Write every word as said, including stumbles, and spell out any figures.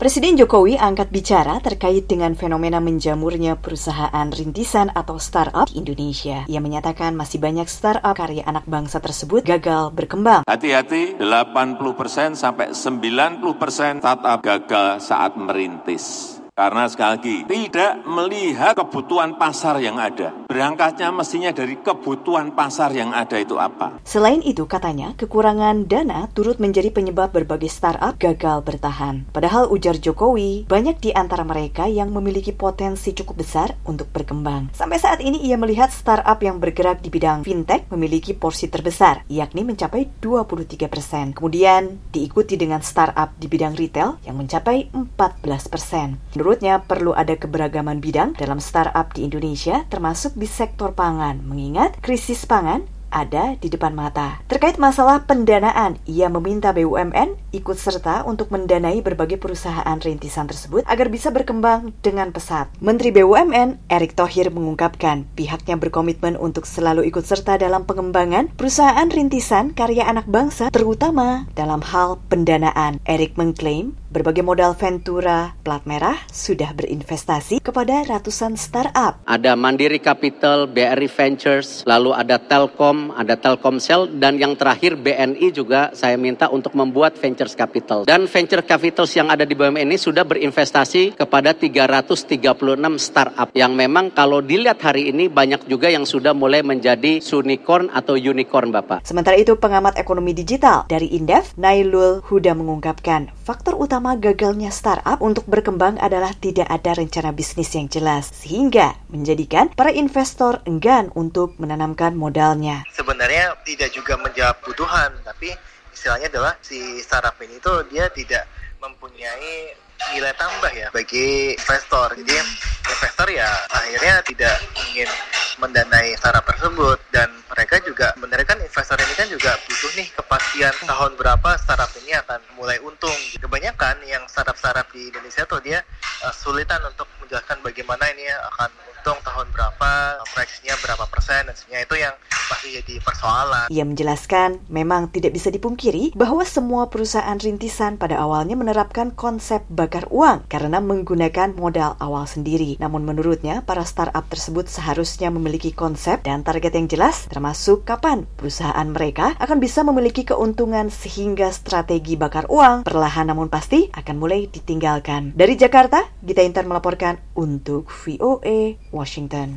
Presiden Jokowi angkat bicara terkait dengan fenomena menjamurnya perusahaan rintisan atau startup di Indonesia. Ia menyatakan masih banyak startup karya anak bangsa tersebut gagal berkembang. Hati-hati, delapan puluh persen sampai sembilan puluh persen startup gagal saat merintis. Karena sekali lagi, tidak melihat kebutuhan pasar yang ada. Berangkatnya mestinya dari kebutuhan pasar yang ada itu apa. Selain itu, katanya, kekurangan dana turut menjadi penyebab berbagai startup gagal bertahan. Padahal ujar Jokowi, banyak di antara mereka yang memiliki potensi cukup besar untuk berkembang. Sampai saat ini ia melihat startup yang bergerak di bidang fintech memiliki porsi terbesar, yakni mencapai dua puluh tiga persen. Kemudian diikuti dengan startup di bidang retail yang mencapai empat belas persen. Menurutnya perlu ada keberagaman bidang dalam startup di Indonesia, termasuk di sektor pangan, mengingat krisis pangan ada di depan mata. Terkait masalah pendanaan, ia meminta B U M N ikut serta untuk mendanai berbagai perusahaan rintisan tersebut agar bisa berkembang dengan pesat. Menteri B U M N, Erick Thohir, mengungkapkan pihaknya berkomitmen untuk selalu ikut serta dalam pengembangan perusahaan rintisan karya anak bangsa, terutama dalam hal pendanaan. Erick mengklaim berbagai modal Ventura plat merah sudah berinvestasi kepada ratusan startup. Ada Mandiri Capital, B R I Ventures, lalu ada Telkom, ada Telkomsel, dan yang terakhir B N I juga saya minta untuk membuat Ventures Capital. Dan Venture Capitals yang ada di B U M N ini sudah berinvestasi kepada tiga ratus tiga puluh enam startup yang memang kalau dilihat hari ini banyak juga yang sudah mulai menjadi unicorn atau unicorn, Bapak. Sementara itu, pengamat ekonomi digital dari Indef, Nailul Huda, mengungkapkan faktor utama gagalnya startup untuk berkembang adalah tidak ada rencana bisnis yang jelas, sehingga menjadikan para investor enggan untuk menanamkan modalnya. Sebenarnya tidak juga menjawab kebutuhan, tapi istilahnya adalah si startup ini tuh dia tidak mempunyai nilai tambah ya bagi investor. Jadi investor ya akhirnya tidak ingin mendanai startup tersebut, dan mereka juga sebenarnya kan investor ini kan juga butuh nih kepastian tahun berapa startup ini akan mulai untung. Kebanyakan yang startup-startup di Indonesia tuh dia uh, sulitan untuk menjelaskan bagaimana ini akan untung tahun berapa, proyeksinya berapa persen, dan sebenarnya itu yang masih jadi persoalan. Ia menjelaskan memang tidak bisa dipungkiri bahwa semua perusahaan rintisan pada awalnya menerapkan konsep bakar uang karena menggunakan modal awal sendiri. Namun menurutnya para startup tersebut seharusnya memiliki konsep dan target yang jelas, termasuk kapan perusahaan mereka akan bisa memiliki keuntungan sehingga strategi bakar uang perlahan namun pasti akan mulai ditinggalkan. Dari Jakarta, Gita Intan melaporkan untuk V O A Washington.